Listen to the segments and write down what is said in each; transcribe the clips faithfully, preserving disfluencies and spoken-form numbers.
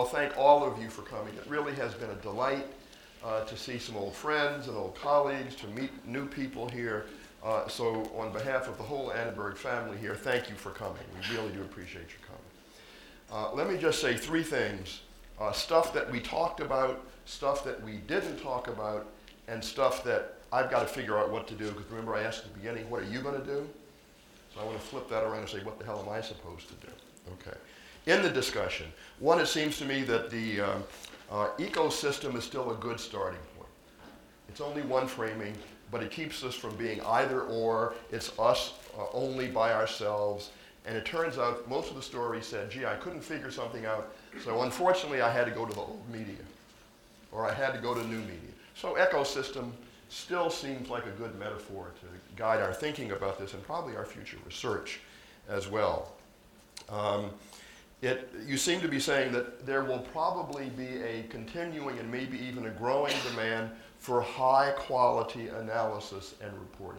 well, thank all of you for coming. It really has been a delight uh, to see some old friends and old colleagues, to meet new people here. Uh, so on behalf of the whole Annenberg family here, thank you for coming. We really do appreciate your coming. Uh, let me just say three things. Uh, stuff that we talked about, stuff that we didn't talk about, and stuff that I've got to figure out what to do, because remember I asked at the beginning, what are you going to do? So I want to flip that around and say, what the hell am I supposed to do? Okay. In the discussion, one, it seems to me that the uh, uh, ecosystem is still a good starting point. It's only one framing, but it keeps us from being either or. It's us uh, only by ourselves. And it turns out most of the story said, gee, I couldn't figure something out, so unfortunately I had to go to the old media, or I had to go to new media. So ecosystem still seems like a good metaphor to guide our thinking about this, and probably our future research as well. Um, it, you seem to be saying that there will probably be a continuing and maybe even a growing demand for high quality analysis and reporting.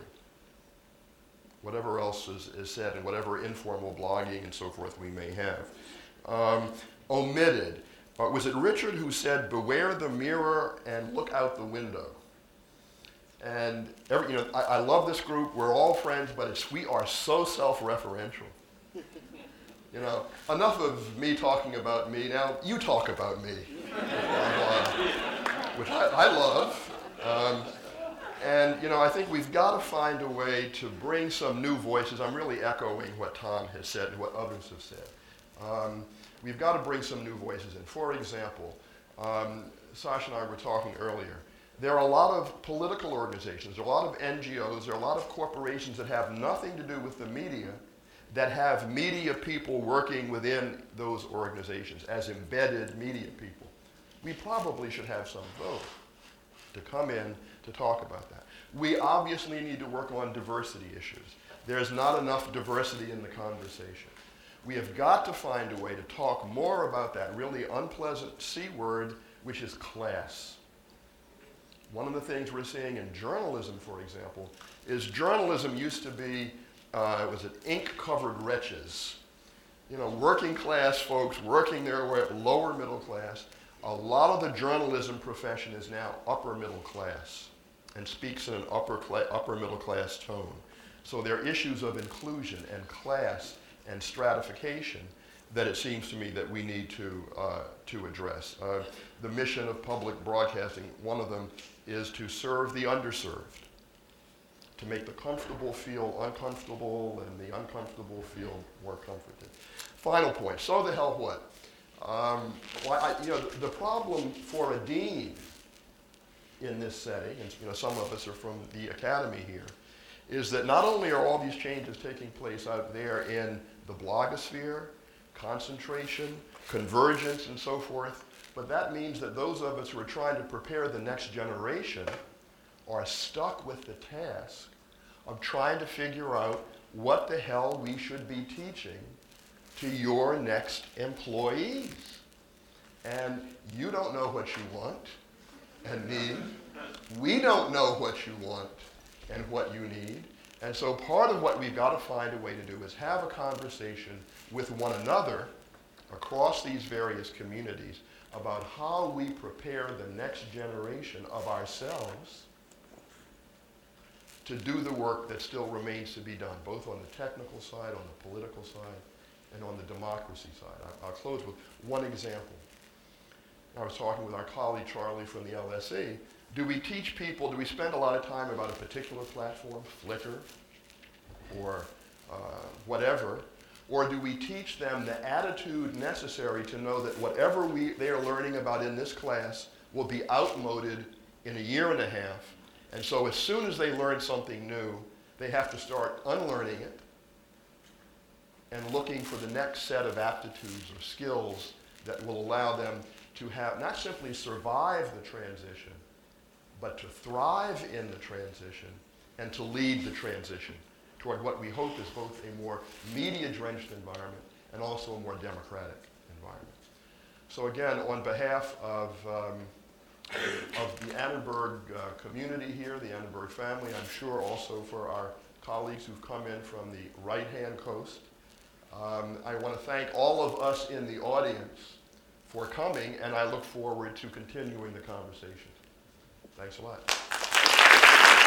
Whatever else is, is said, and whatever informal blogging and so forth we may have. Um, omitted. Uh, was it Richard who said, beware the mirror and look out the window? And every, you know, I, I love this group. We're all friends, but it's, we are so self-referential. You know, enough of me talking about me. Now you talk about me, uh, which I, I love. Um, And, you know, I think we've got to find a way to bring some new voices. I'm really echoing what Tom has said and what others have said. Um, we've got to bring some new voices in. For example, um, Sasha and I were talking earlier. There are a lot of political organizations, there are a lot of N G Os, there are a lot of corporations that have nothing to do with the media, that have media people working within those organizations as embedded media people. We probably should have some of those to come in to talk about that. We obviously need to work on diversity issues. There's not enough diversity in the conversation. We have got to find a way to talk more about that really unpleasant C word, which is class. One of the things we're seeing in journalism, for example, is journalism used to be, uh, was it ink-covered wretches? You know, working class folks working their way up, lower middle class. A lot of the journalism profession is now upper middle class and speaks in an upper, cla- upper middle class tone. So there are issues of inclusion and class and stratification that it seems to me that we need to, uh, to address. Uh, the mission of public broadcasting, one of them is to serve the underserved, to make the comfortable feel uncomfortable and the uncomfortable feel more comforted. Final point, so the hell what? Um, well, I, you know, the, the problem for a dean in this setting, and you know, some of us are from the academy here, is that not only are all these changes taking place out there in the blogosphere, concentration, convergence, and so forth, but that means that those of us who are trying to prepare the next generation are stuck with the task of trying to figure out what the hell we should be teaching to your next employees. And you don't know what you want and need. We don't know what you want and what you need. And so part of what we've got to find a way to do is have a conversation with one another across these various communities about how we prepare the next generation of ourselves to do the work that still remains to be done, both on the technical side, on the political side, and on the democracy side. I'll close with one example. I was talking with our colleague Charlie from the L S E. Do we teach people, do we spend a lot of time about a particular platform, Flickr, or uh, whatever, or do we teach them the attitude necessary to know that whatever we, they are learning about in this class will be outmoded in a year and a half, and so as soon as they learn something new, they have to start unlearning it and looking for the next set of aptitudes or skills that will allow them to have, not simply survive the transition, but to thrive in the transition and to lead the transition toward what we hope is both a more media-drenched environment and also a more democratic environment. So again, on behalf of, um, of the Annenberg uh, community here, the Annenberg family, I'm sure also for our colleagues who've come in from the right-hand coast, um, I want to thank all of us in the audience for coming, and I look forward to continuing the conversation. Thanks a lot.